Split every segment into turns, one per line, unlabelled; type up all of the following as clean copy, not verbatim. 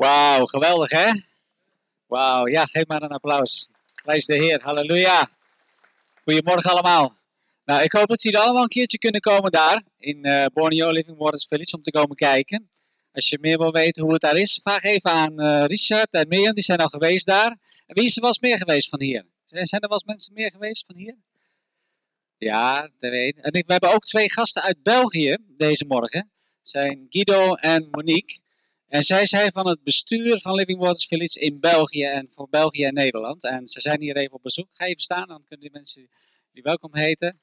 Wauw, geweldig hè? Wauw, ja, geef maar een applaus. Prijs de Heer, halleluja. Goedemorgen allemaal. Nou, ik hoop dat jullie allemaal een keertje kunnen komen daar in Borneo Living Waters Village om te komen kijken. Als je meer wil weten hoe het daar is, vraag even aan Richard en Mirjam, die zijn al geweest daar. En wie is er wel eens meer geweest van hier? Zijn er wel eens mensen meer geweest van hier? Ja, dat weet ik. En we hebben ook 2 gasten uit België deze morgen. Dat zijn Guido en Monique. En zij zijn van het bestuur van Living Waters Village in België en voor België en Nederland. En ze zijn hier even op bezoek. Ga even staan, dan kunnen die mensen die welkom heten.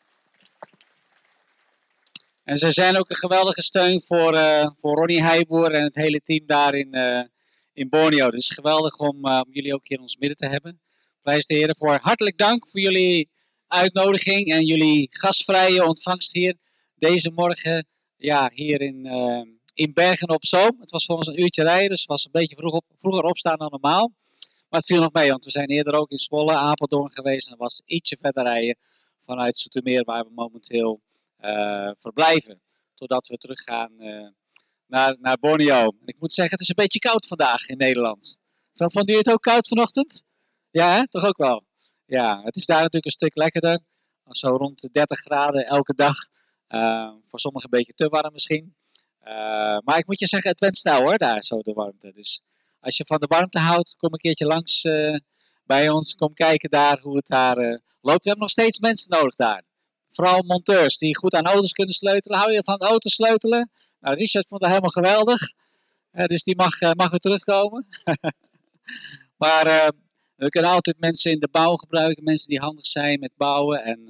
En ze zijn ook een geweldige steun voor Ronnie Heijboer en het hele team daar in Borneo. Dus het is geweldig om jullie ook hier in ons midden te hebben. Prijs de Heer voor. Hartelijk dank voor jullie uitnodiging en jullie gastvrije ontvangst hier deze morgen hier in Bergen op Zoom. Het was voor ons een uurtje rijden, dus het was een beetje vroeger opstaan dan normaal. Maar het viel nog mee, want we zijn eerder ook in Zwolle, Apeldoorn geweest. En dat was ietsje verder rijden vanuit Zoetermeer, waar we momenteel verblijven. Totdat we teruggaan naar Borneo. En ik moet zeggen, het is een beetje koud vandaag in Nederland. Vonden jullie het ook koud vanochtend? Ja, hè? Toch ook wel? Ja, het is daar natuurlijk een stuk lekkerder. Zo rond de 30 graden elke dag. Voor sommigen een beetje te warm misschien. Maar ik moet je zeggen, het went snel hoor, daar zo de warmte. Dus als je van de warmte houdt, kom een keertje langs bij ons. Kom kijken daar hoe het daar loopt. We hebben nog steeds mensen nodig daar. Vooral monteurs die goed aan auto's kunnen sleutelen. Hou je van auto's sleutelen? Nou, Richard vond dat helemaal geweldig. Dus die mag weer terugkomen. Maar we kunnen altijd mensen in de bouw gebruiken. Mensen die handig zijn met bouwen. En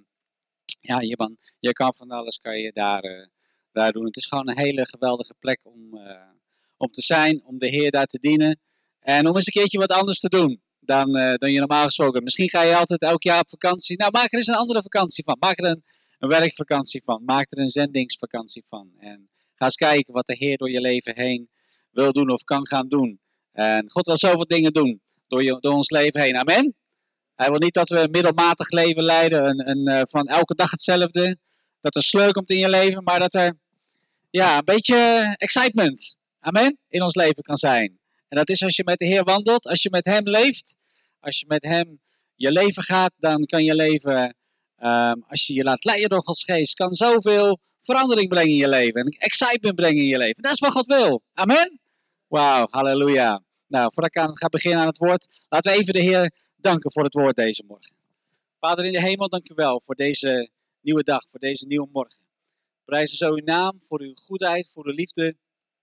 je kan van alles kan je daar doen. Het is gewoon een hele geweldige plek om te zijn. Om de Heer daar te dienen. En om eens een keertje wat anders te doen dan je normaal gesproken. Misschien ga je altijd elk jaar op vakantie. Nou, maak er eens een andere vakantie van. Maak er een werkvakantie van. Maak er een zendingsvakantie van. En ga eens kijken wat de Heer door je leven heen wil doen of kan gaan doen. En God wil zoveel dingen doen door ons leven heen. Amen. Hij wil niet dat we een middelmatig leven leiden. Van elke dag hetzelfde. Dat er sleur komt in je leven. Maar dat er een beetje excitement. Amen. In ons leven kan zijn. En dat is als je met de Heer wandelt. Als je met Hem leeft. Als je met Hem je leven gaat. Dan kan je leven. Als je je laat leiden door Gods geest. Kan zoveel verandering brengen in je leven. En excitement brengen in je leven. Dat is wat God wil. Amen. Wauw. Halleluja. Nou, voordat ik ga beginnen aan het woord. Laten we even de Heer danken voor het woord deze morgen. Vader in de hemel, dank u wel voor deze nieuwe dag. Voor deze nieuwe morgen. Prijzen zo uw naam. Voor uw goedheid. Voor uw liefde.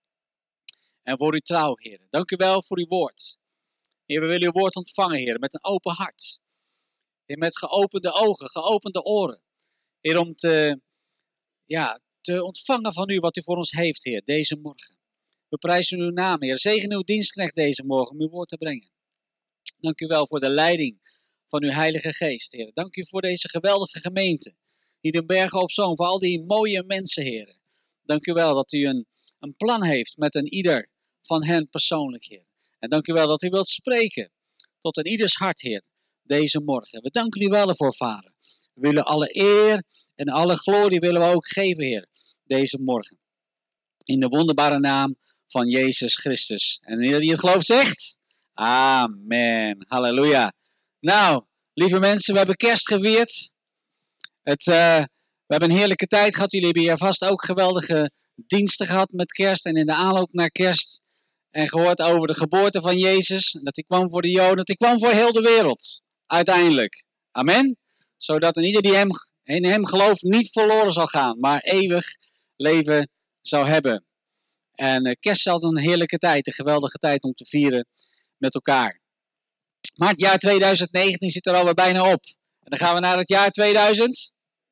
En voor uw trouw, Heer. Dank u wel voor uw woord. Heer, we willen uw woord ontvangen, Heer, met een open hart. Heer, met geopende ogen, geopende oren. Heer, om te ontvangen van u wat u voor ons heeft, Heer, deze morgen. We prijzen uw naam, Heer. Zegen uw dienstknecht deze morgen om uw woord te brengen. Dank u wel voor de leiding van uw Heilige Geest, Heer. Dank u voor deze geweldige gemeente. Hier in Bergen op Zoom, voor al die mooie mensen, Heer. Dank u wel dat u een plan heeft met een ieder van hen persoonlijk, Heer. En dank u wel dat u wilt spreken tot een ieders hart, Heer, deze morgen. We danken u wel ervoor, Vader. We willen alle eer en alle glorie willen we ook geven, Heer, deze morgen. In de wonderbare naam van Jezus Christus. En ieder die het gelooft zegt, amen. Halleluja. Nou, lieve mensen, we hebben kerst gevierd. We hebben een heerlijke tijd gehad. Jullie hebben hier vast ook geweldige diensten gehad met kerst en in de aanloop naar kerst. En gehoord over de geboorte van Jezus. Dat hij kwam voor de Joden. Dat hij kwam voor heel de wereld. Uiteindelijk. Amen. Zodat een ieder die in hem gelooft niet verloren zal gaan. Maar eeuwig leven zou hebben. En kerst is altijd een heerlijke tijd. Een geweldige tijd om te vieren met elkaar. Maar het jaar 2019 zit er alweer bijna op. En dan gaan we naar het jaar 2020.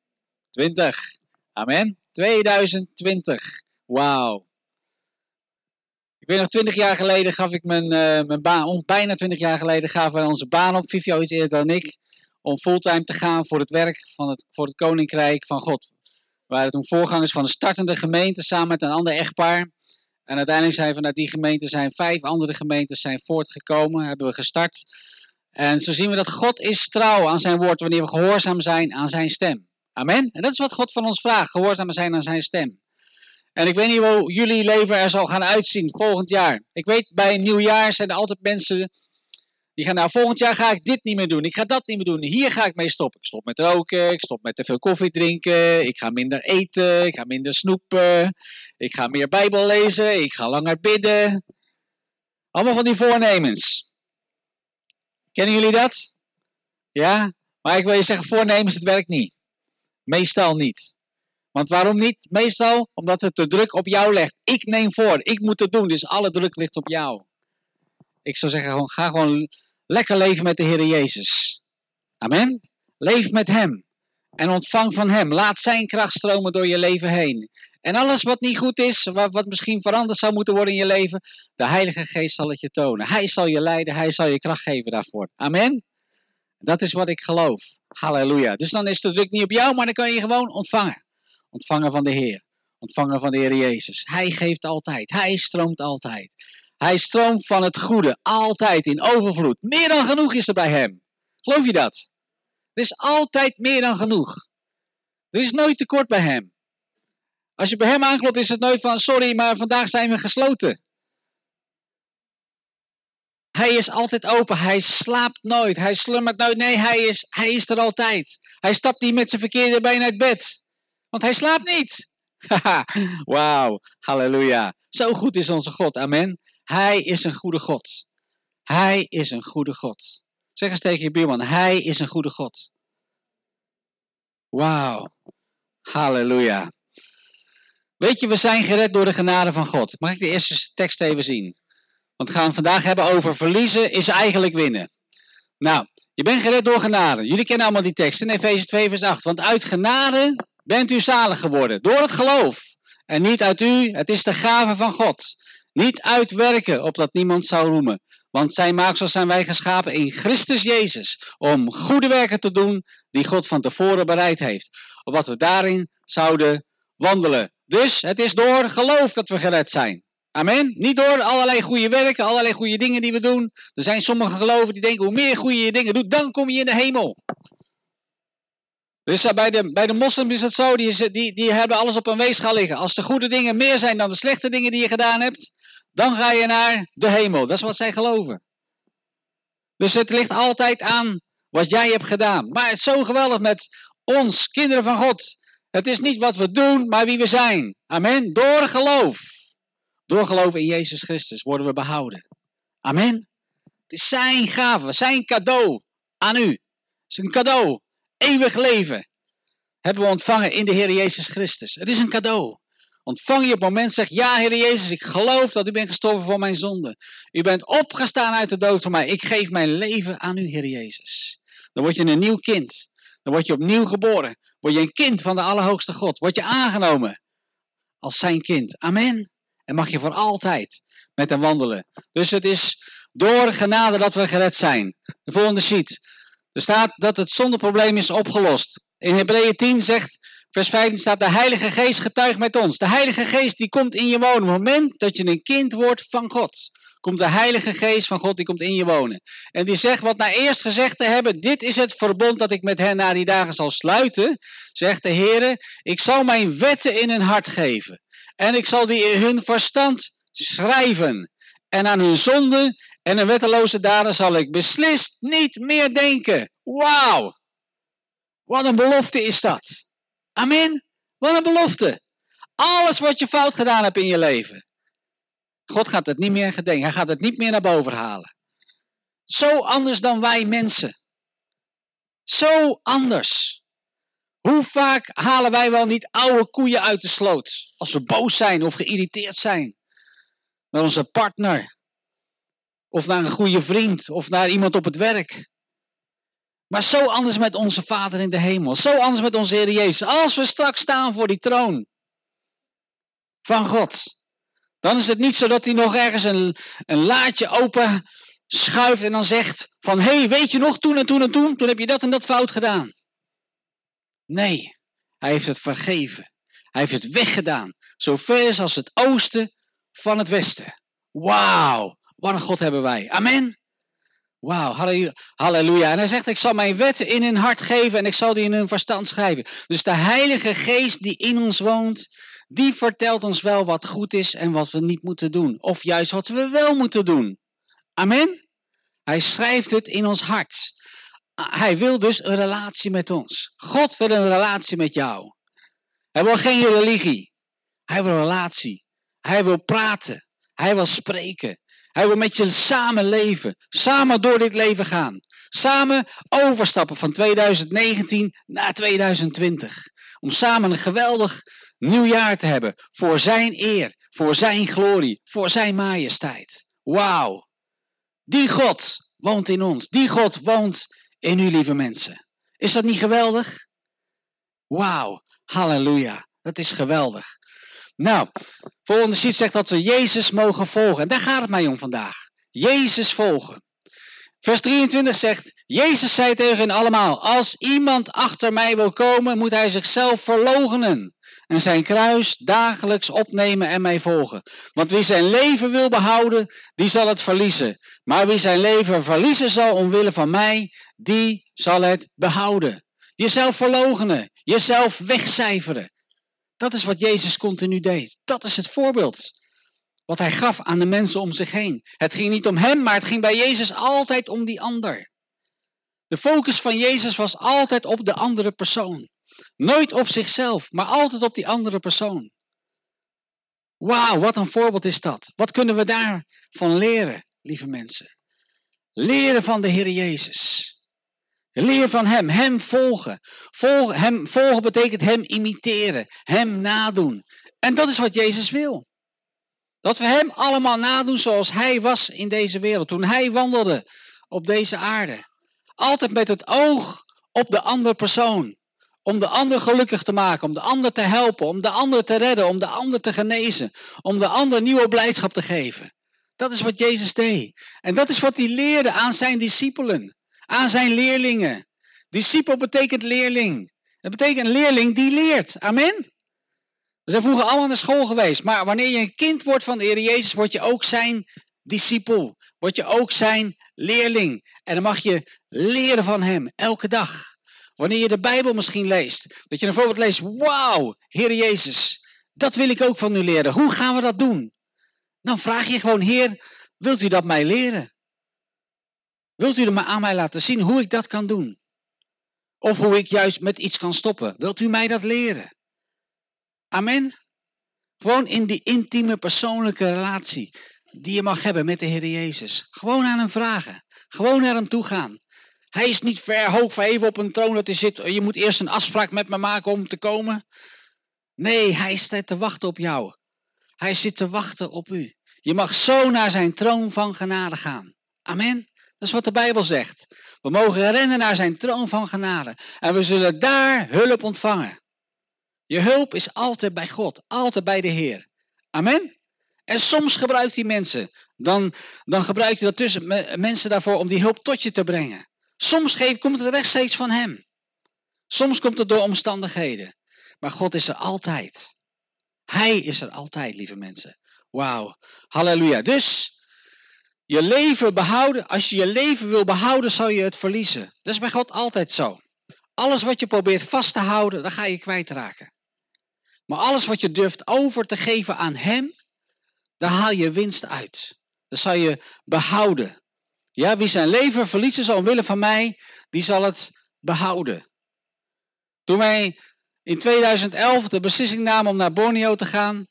Amen. 2020. Wauw. Ik weet nog, 20 jaar geleden gaf ik mijn baan, bijna 20 jaar geleden gaven wij onze baan op, Vivio iets eerder dan ik, om fulltime te gaan voor het werk voor het Koninkrijk van God. We waren toen voorgangers van een startende gemeente samen met een ander echtpaar. En uiteindelijk zijn vanuit die gemeente 5 andere gemeentes zijn voortgekomen, hebben we gestart. En zo zien we dat God is trouw aan zijn woord wanneer we gehoorzaam zijn aan zijn stem. Amen. En dat is wat God van ons vraagt, gehoorzaam zijn aan zijn stem. En ik weet niet hoe jullie leven er zal gaan uitzien volgend jaar. Ik weet, bij een nieuwjaar zijn er altijd mensen die gaan, nou, volgend jaar ga ik dit niet meer doen. Ik ga dat niet meer doen. Hier ga ik mee stoppen. Ik stop met roken. Ik stop met te veel koffie drinken. Ik ga minder eten. Ik ga minder snoepen. Ik ga meer Bijbel lezen. Ik ga langer bidden. Allemaal van die voornemens. Kennen jullie dat? Ja? Maar ik wil je zeggen, voornemens, het werkt niet. Meestal niet. Want waarom niet? Meestal omdat het de druk op jou legt. Ik neem voor. Ik moet het doen. Dus alle druk ligt op jou. Ik zou zeggen, ga gewoon lekker leven met de Heer Jezus. Amen. Leef met Hem. En ontvang van Hem. Laat Zijn kracht stromen door je leven heen. En alles wat niet goed is, wat misschien veranderd zou moeten worden in je leven, de Heilige Geest zal het je tonen. Hij zal je leiden. Hij zal je kracht geven daarvoor. Amen. Dat is wat ik geloof. Halleluja. Dus dan is de druk niet op jou, maar dan kan je gewoon ontvangen. Ontvangen van de Heer. Ontvangen van de Heer Jezus. Hij geeft altijd. Hij stroomt altijd. Hij stroomt van het goede. Altijd in overvloed. Meer dan genoeg is er bij hem. Geloof je dat? Er is altijd meer dan genoeg. Er is nooit tekort bij hem. Als je bij hem aanklopt is het nooit van, sorry, maar vandaag zijn we gesloten. Hij is altijd open. Hij slaapt nooit. Hij slummert nooit. Nee, hij is er altijd. Hij stapt niet met zijn verkeerde been uit bed. Want hij slaapt niet. Wauw. Halleluja. Zo goed is onze God. Amen. Hij is een goede God. Hij is een goede God. Zeg eens tegen je buurman. Hij is een goede God. Wauw. Halleluja. Weet je, we zijn gered door de genade van God. Mag ik de eerste tekst even zien? Want we gaan het vandaag hebben over verliezen is eigenlijk winnen. Nou, je bent gered door genade. Jullie kennen allemaal die tekst in Efeze 2 vers 8. Want uit genade bent u zalig geworden. Door het geloof. En niet uit u, het is de gave van God. Niet uit werken, opdat niemand zou roemen. Want zijn maaksel zijn wij geschapen in Christus Jezus. Om goede werken te doen die God van tevoren bereid heeft. Opdat we daarin zouden wandelen. Dus het is door geloof dat we gered zijn. Amen. Niet door allerlei goede werken, allerlei goede dingen die we doen. Er zijn sommige geloven die denken, hoe meer goede dingen doet, dan kom je in de hemel. Dus bij de moslims is het zo, die hebben alles op een weegschaal liggen. Als de goede dingen meer zijn dan de slechte dingen die je gedaan hebt, dan ga je naar de hemel. Dat is wat zij geloven. Dus het ligt altijd aan wat jij hebt gedaan. Maar het is zo geweldig met ons, kinderen van God. Het is niet wat we doen, maar wie we zijn. Amen. Door geloof. Door geloof in Jezus Christus worden we behouden. Amen. Het is zijn gave, zijn cadeau aan u. Het is een cadeau. Eeuwig leven hebben we ontvangen in de Heer Jezus Christus. Het is een cadeau. Ontvang je op het moment, zeg ja Heer Jezus, ik geloof dat u bent gestorven voor mijn zonde. U bent opgestaan uit de dood voor mij. Ik geef mijn leven aan u Heer Jezus. Dan word je een nieuw kind. Dan word je opnieuw geboren. Word je een kind van de Allerhoogste God. Word je aangenomen als zijn kind. Amen. En mag je voor altijd met hem wandelen. Dus het is door genade dat we gered zijn. De volgende sheet. Er staat dat het zondeprobleem is opgelost. In Hebreeën 10 zegt, vers 15 staat, de Heilige Geest getuigt met ons. De Heilige Geest die komt in je wonen. Op het moment dat je een kind wordt van God, komt de Heilige Geest van God, die komt in je wonen. En die zegt wat na eerst gezegd te hebben, dit is het verbond dat ik met hen na die dagen zal sluiten. Zegt de Heere, ik zal mijn wetten in hun hart geven. En ik zal die in hun verstand schrijven. En aan hun zonde en hun wetteloze daden zal ik beslist niet meer denken. Wauw! Wat een belofte is dat. Amen. Wat een belofte. Alles wat je fout gedaan hebt in je leven. God gaat het niet meer gedenken. Hij gaat het niet meer naar boven halen. Zo anders dan wij mensen. Zo anders. Hoe vaak halen wij wel niet oude koeien uit de sloot? Als we boos zijn of geïrriteerd zijn. Naar onze partner. Of naar een goede vriend. Of naar iemand op het werk. Maar zo anders met onze Vader in de hemel. Zo anders met onze Heer Jezus. Als we straks staan voor die troon van God. Dan is het niet zo dat hij nog ergens een laadje open schuift. En dan zegt van, hé, weet je nog, toen en toen en toen. Toen heb je dat en dat fout gedaan. Nee, hij heeft het vergeven. Hij heeft het weggedaan. Zo ver is als het oosten van het westen. Wauw, wat een God hebben wij. Amen. Wauw, halleluja. En hij zegt, ik zal mijn wetten in hun hart geven en ik zal die in hun verstand schrijven. Dus de Heilige Geest die in ons woont, Die vertelt ons wel wat goed is en wat we niet moeten doen. Of juist wat we wel moeten doen. Amen? Hij schrijft het in ons hart. Hij wil dus een relatie met ons. God wil een relatie met jou. Hij wil geen religie. Hij wil een relatie. Hij wil praten. Hij wil spreken. Hij wil met je samen leven. Samen door dit leven gaan. Samen overstappen van 2019 naar 2020. Om samen een geweldig nieuw jaar te hebben. Voor zijn eer. Voor zijn glorie. Voor zijn majesteit. Wauw. Die God woont in ons. Die God woont in u, lieve mensen. Is dat niet geweldig? Wauw. Halleluja. Dat is geweldig. Nou, volgende sheet zegt dat we Jezus mogen volgen. En daar gaat het mij om vandaag. Jezus volgen. Vers 23 zegt, Jezus zei tegen hen allemaal, als iemand achter mij wil komen, moet hij zichzelf verloochenen. En zijn kruis dagelijks opnemen en mij volgen. Want wie zijn leven wil behouden, die zal het verliezen. Maar wie zijn leven verliezen zal omwille van mij, die zal het behouden. Jezelf verloochenen, jezelf wegcijferen. Dat is wat Jezus continu deed. Dat is het voorbeeld wat hij gaf aan de mensen om zich heen. Het ging niet om hem, maar het ging bij Jezus altijd om die ander. De focus van Jezus was altijd op de andere persoon. Nooit op zichzelf, maar altijd op die andere persoon. Wauw, wat een voorbeeld is dat. Wat kunnen we daarvan leren, lieve mensen? Leren van de Heer Jezus. Leer van hem volgen. Hem volgen betekent hem imiteren, hem nadoen. En dat is wat Jezus wil. Dat we hem allemaal nadoen zoals hij was in deze wereld. Toen hij wandelde op deze aarde. Altijd met het oog op de andere persoon. Om de ander gelukkig te maken. Om de ander te helpen. Om de ander te redden. Om de ander te genezen. Om de ander nieuwe blijdschap te geven. Dat is wat Jezus deed. En dat is wat hij leerde aan zijn discipelen. Aan zijn leerlingen. Discipel betekent leerling. Dat betekent een leerling die leert. Amen. We zijn vroeger allemaal naar school geweest. Maar wanneer je een kind wordt van de Heer Jezus, word je ook zijn discipel. Word je ook zijn leerling. En dan mag je leren van hem. Elke dag. Wanneer je de Bijbel misschien leest. Dat je een voorbeeld leest. Wauw, Heer Jezus. Dat wil ik ook van u leren. Hoe gaan we dat doen? Dan vraag je gewoon, Heer, wilt u dat mij leren? Wilt u aan mij laten zien hoe ik dat kan doen? Of hoe ik juist met iets kan stoppen? Wilt u mij dat leren? Amen. Gewoon in die intieme persoonlijke relatie die je mag hebben met de Heer Jezus. Gewoon aan hem vragen. Gewoon naar hem toe gaan. Hij is niet ver hoog verheven op een troon dat hij zit. Je moet eerst een afspraak met me maken om te komen. Nee, hij staat te wachten op jou. Hij zit te wachten op u. Je mag zo naar zijn troon van genade gaan. Amen. Dat is wat de Bijbel zegt. We mogen rennen naar zijn troon van genade. En we zullen daar hulp ontvangen. Je hulp is altijd bij God. Altijd bij de Heer. Amen. En soms gebruikt hij mensen. Dan gebruikt hij dat tussen mensen daarvoor om die hulp tot je te brengen. Soms komt het rechtstreeks van hem. Soms komt het door omstandigheden. Maar God is er altijd. Hij is er altijd, lieve mensen. Wauw. Halleluja. Dus je leven behouden. Als je je leven wil behouden, zal je het verliezen. Dat is bij God altijd zo. Alles wat je probeert vast te houden, dan ga je kwijtraken. Maar alles wat je durft over te geven aan hem, daar haal je winst uit. Dat zal je behouden. Ja, wie zijn leven verliezen zal omwille van mij, die zal het behouden. Toen wij in 2011 de beslissing namen om naar Borneo te gaan.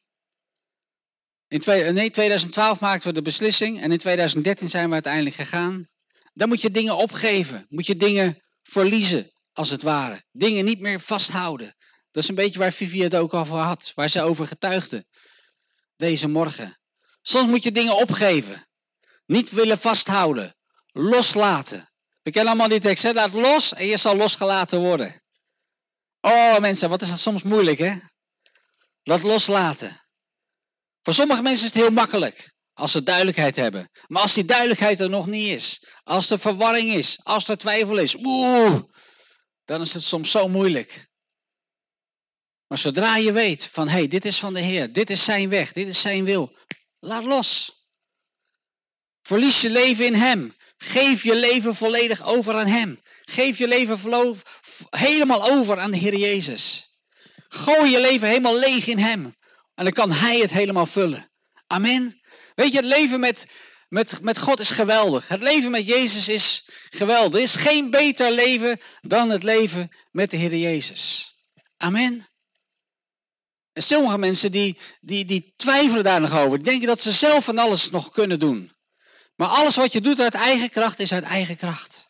In 2012 maakten we de beslissing en in 2013 zijn we uiteindelijk gegaan. Dan moet je dingen opgeven. Moet je dingen verliezen, als het ware. Dingen niet meer vasthouden. Dat is een beetje waar Vivi het ook over had. Waar ze over getuigde. Deze morgen. Soms moet je dingen opgeven. Niet willen vasthouden. Loslaten. We kennen allemaal die tekst. Hè? Laat los en je zal losgelaten worden. Oh mensen, wat is dat soms moeilijk, hè? Laat loslaten. Voor sommige mensen is het heel makkelijk. Als ze duidelijkheid hebben. Maar als die duidelijkheid er nog niet is. Als er verwarring is. Als er twijfel is. Dan is het soms zo moeilijk. Maar zodra je weet van, hey, dit is van de Heer. Dit is zijn weg. Dit is zijn wil. Laat los. Verlies je leven in hem. Geef je leven volledig over aan hem. Geef je leven helemaal over aan de Heer Jezus. Gooi je leven helemaal leeg in hem. En dan kan hij het helemaal vullen. Amen. Weet je, het leven met God is geweldig. Het leven met Jezus is geweldig. Er is geen beter leven dan het leven met de Heer Jezus. Amen. En sommige mensen die twijfelen daar nog over. Die denken dat ze zelf van alles nog kunnen doen. Maar alles wat je doet uit eigen kracht is uit eigen kracht.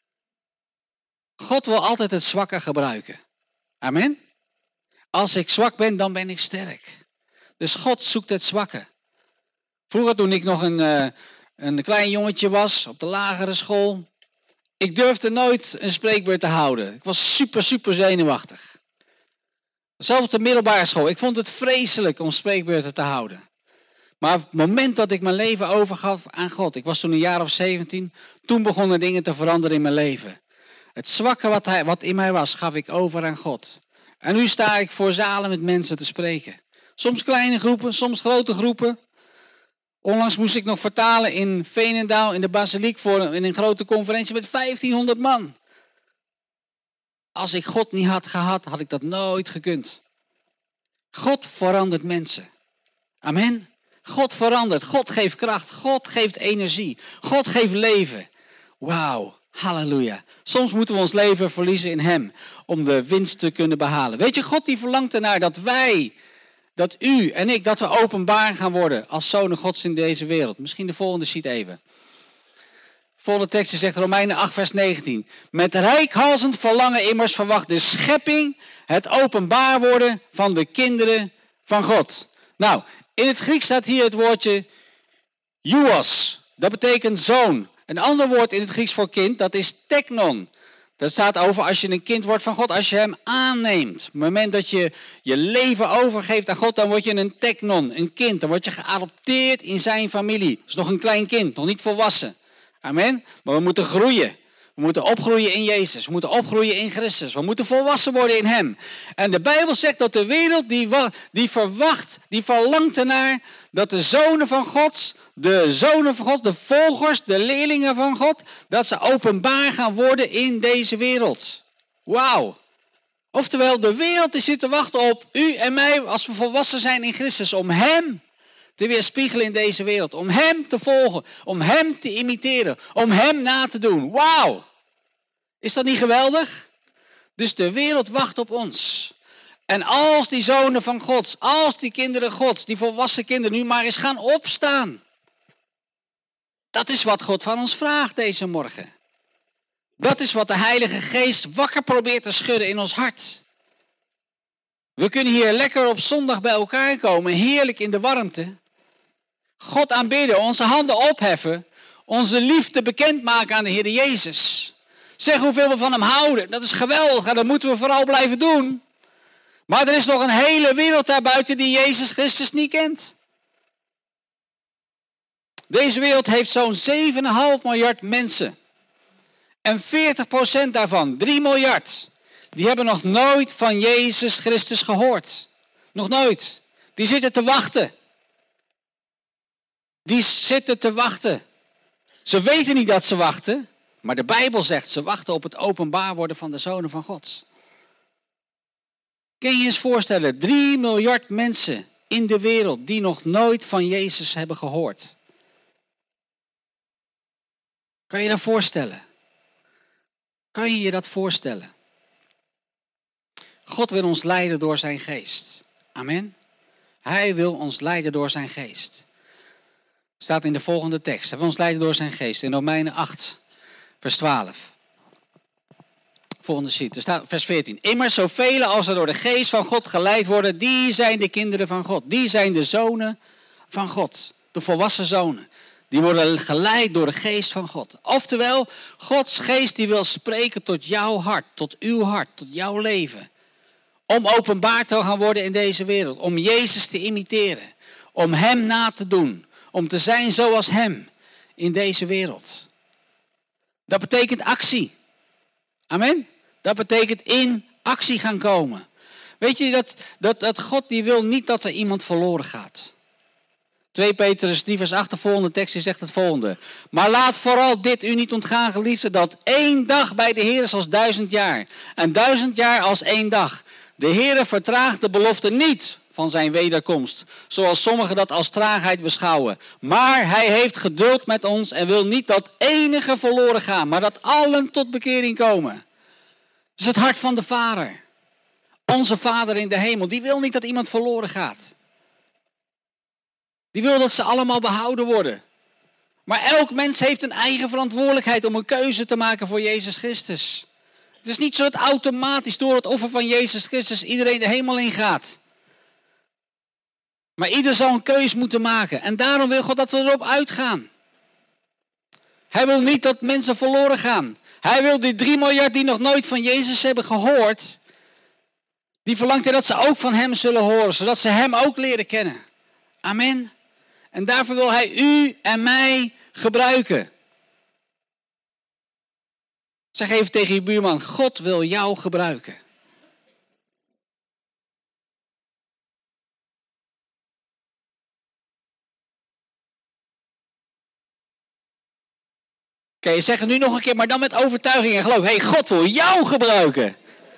God wil altijd het zwakke gebruiken. Amen. Als ik zwak ben, dan ben ik sterk. Dus God zoekt het zwakke. Vroeger toen ik nog een klein jongetje was op de lagere school. Ik durfde nooit een spreekbeurt te houden. Ik was super zenuwachtig. Zelfs op de middelbare school. Ik vond het vreselijk om spreekbeurten te houden. Maar op het moment dat ik mijn leven overgaf aan God. Ik was toen een jaar of 17. Toen begonnen dingen te veranderen in mijn leven. Het zwakke wat in mij was, gaf ik over aan God. En nu sta ik voor zalen met mensen te spreken. Soms kleine groepen, soms grote groepen. Onlangs moest ik nog vertalen in Veenendaal in de basiliek in een grote conferentie met 1500 man. Als ik God niet had gehad, had ik dat nooit gekund. God verandert mensen. Amen. God verandert. God geeft kracht. God geeft energie. God geeft leven. Wauw. Halleluja. Soms moeten we ons leven verliezen in hem. Om de winst te kunnen behalen. Weet je, God die verlangt ernaar dat wij, dat u en ik, dat we openbaar gaan worden als zonen Gods in deze wereld. Misschien de volgende sheet even. De volgende tekst zegt Romeinen 8 vers 19. Met reikhalzend verlangen immers verwacht de schepping het openbaar worden van de kinderen van God. Nou, in het Grieks staat hier het woordje huios. Dat betekent zoon. Een ander woord in het Grieks voor kind, dat is teknon. Dat staat over als je een kind wordt van God, als je hem aanneemt. Op het moment dat je je leven overgeeft aan God, dan word je een teknon, een kind. Dan word je geadopteerd in zijn familie. Dat is nog een klein kind, nog niet volwassen. Amen. Maar we moeten groeien. We moeten opgroeien in Jezus. We moeten opgroeien in Christus. We moeten volwassen worden in hem. En de Bijbel zegt dat de wereld die verwacht, die verlangt ernaar dat de zonen van God, de volgers, de leerlingen van God, dat ze openbaar gaan worden in deze wereld. Wauw. Oftewel, de wereld die zit te wachten op u en mij als we volwassen zijn in Christus. Om hem te weerspiegelen in deze wereld. Om hem te volgen. Om hem te imiteren. Om hem na te doen. Wauw. Is dat niet geweldig? Dus de wereld wacht op ons. En als die zonen van Gods, als die kinderen Gods, die volwassen kinderen nu maar eens gaan opstaan. Dat is wat God van ons vraagt deze morgen. Dat is wat de Heilige Geest wakker probeert te schudden in ons hart. We kunnen hier lekker op zondag bij elkaar komen, heerlijk in de warmte. God aanbidden, onze handen opheffen, onze liefde bekendmaken aan de Heer Jezus. Zeg hoeveel we van hem houden, dat is geweldig en dat moeten we vooral blijven doen. Maar er is nog een hele wereld daarbuiten die Jezus Christus niet kent. Deze wereld heeft zo'n 7,5 miljard mensen. En 40% daarvan, 3 miljard, die hebben nog nooit van Jezus Christus gehoord. Nog nooit. Die zitten te wachten. Die zitten te wachten. Ze weten niet dat ze wachten, maar de Bijbel zegt ze wachten op het openbaar worden van de zonen van God. Kun je je eens voorstellen, 3 miljard mensen in de wereld die nog nooit van Jezus hebben gehoord. Kan je dat voorstellen? Kan je je dat voorstellen? God wil ons leiden door zijn geest. Amen. Hij wil ons leiden door zijn geest. Staat in de volgende tekst. Hij wil ons leiden door zijn geest. In Romeinen 8, vers 12. Volgende sheet. Er staat vers 14. Immers zoveel als er door de geest van God geleid worden, die zijn de kinderen van God. Die zijn de zonen van God. De volwassen zonen. Die worden geleid door de geest van God. Oftewel, Gods geest die wil spreken tot jouw hart, tot uw hart, tot jouw leven. Om openbaar te gaan worden in deze wereld. Om Jezus te imiteren. Om hem na te doen. Om te zijn zoals hem in deze wereld. Dat betekent actie. Amen. Dat betekent in actie gaan komen. Weet je dat God die wil niet dat er iemand verloren gaat. 2 Petrus 3 vers 8, de volgende tekst, die zegt het volgende. Maar laat vooral dit u niet ontgaan, geliefden, dat 1 dag bij de Heer is als 1000 jaar. En 1000 jaar als 1 dag. De Heer vertraagt de belofte niet van zijn wederkomst, zoals sommigen dat als traagheid beschouwen. Maar hij heeft geduld met ons en wil niet dat enige verloren gaan, maar dat allen tot bekering komen. Het is het hart van de Vader. Onze Vader in de hemel, die wil niet dat iemand verloren gaat. Die wil dat ze allemaal behouden worden. Maar elk mens heeft een eigen verantwoordelijkheid om een keuze te maken voor Jezus Christus. Het is niet zo dat automatisch door het offer van Jezus Christus iedereen de hemel ingaat. Maar ieder zal een keuze moeten maken. En daarom wil God dat we erop uitgaan. Hij wil niet dat mensen verloren gaan. Hij wil die 3 miljard die nog nooit van Jezus hebben gehoord. Die verlangt hij dat ze ook van hem zullen horen. Zodat ze hem ook leren kennen. Amen. En daarvoor wil hij u en mij gebruiken. Zeg even tegen je buurman, God wil jou gebruiken. Oké, zeg het nu nog een keer, maar dan met overtuiging en geloof. Hey, God wil jou gebruiken.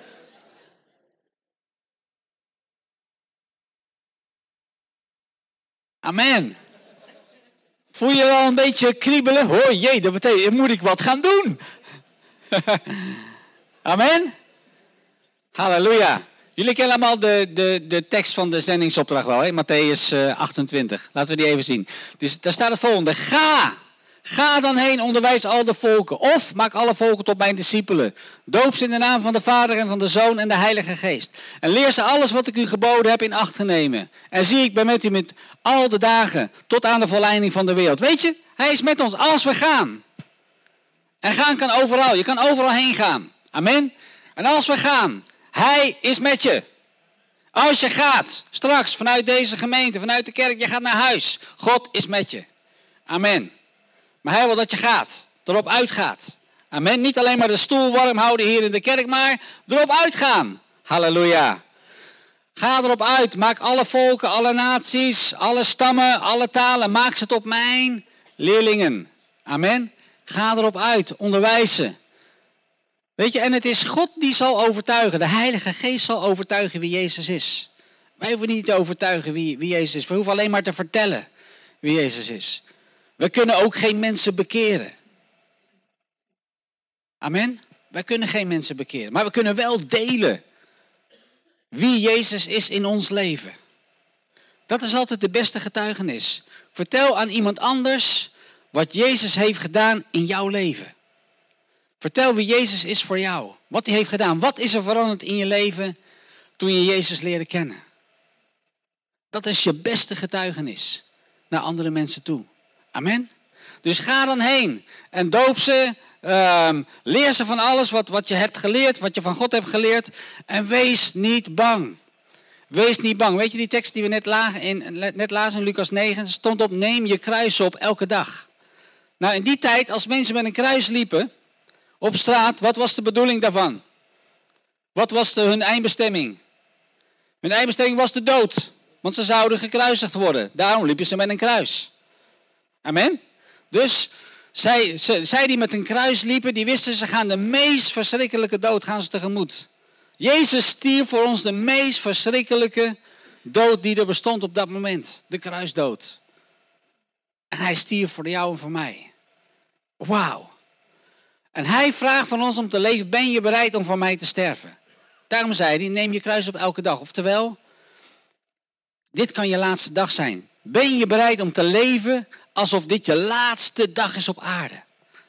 Amen. Voel je al een beetje kriebelen? Oh jee, dat betekent, moet ik wat gaan doen. Amen. Halleluja. Jullie kennen allemaal de tekst van de zendingsopdracht wel, hè? Matthäus 28. Laten we die even zien. Dus daar staat het volgende. Ga dan heen, onderwijs al de volken. Of maak alle volken tot mijn discipelen. Doop ze in de naam van de Vader en van de Zoon en de Heilige Geest. En leer ze alles wat ik u geboden heb in acht te nemen. En zie, ik ben met u met al de dagen tot aan de volleinding van de wereld. Weet je, hij is met ons als we gaan. En gaan kan overal. Je kan overal heen gaan. Amen. En als we gaan, hij is met je. Als je gaat, straks vanuit deze gemeente, vanuit de kerk, je gaat naar huis. God is met je. Amen. Maar hij wil dat je gaat, erop uitgaat. Amen. Niet alleen maar de stoel warm houden hier in de kerk, maar erop uitgaan. Halleluja. Ga erop uit. Maak alle volken, alle naties, alle stammen, alle talen. Maak ze tot mijn leerlingen. Amen. Ga erop uit. Onderwijzen. Weet je, en het is God die zal overtuigen. De Heilige Geest zal overtuigen wie Jezus is. Wij hoeven niet te overtuigen wie Jezus is. We hoeven alleen maar te vertellen wie Jezus is. We kunnen ook geen mensen bekeren. Amen. Wij kunnen geen mensen bekeren. Maar we kunnen wel delen wie Jezus is in ons leven. Dat is altijd de beste getuigenis. Vertel aan iemand anders wat Jezus heeft gedaan in jouw leven. Vertel wie Jezus is voor jou. Wat hij heeft gedaan. Wat is er veranderd in je leven toen je Jezus leerde kennen. Dat is je beste getuigenis naar andere mensen toe. Amen. Dus ga dan heen en doop ze. Leer ze van alles wat je hebt geleerd, wat je van God hebt geleerd. En wees niet bang. Wees niet bang. Weet je die tekst die we net lazen in Lucas 9? Stond op, neem je kruis op elke dag. Nou, in die tijd, als mensen met een kruis liepen op straat, wat was de bedoeling daarvan? Wat was hun eindbestemming? Hun eindbestemming was de dood. Want ze zouden gekruisigd worden. Daarom liepen ze met een kruis. Amen. Dus zij die met een kruis liepen, die wisten ze gaan de meest verschrikkelijke dood gaan ze tegemoet. Jezus stierf voor ons de meest verschrikkelijke dood die er bestond op dat moment. De kruisdood. En hij stierf voor jou en voor mij. Wauw. En hij vraagt van ons om te leven, ben je bereid om voor mij te sterven? Daarom zei hij, neem je kruis op elke dag. Oftewel, dit kan je laatste dag zijn. Ben je bereid om te leven alsof dit je laatste dag is op aarde?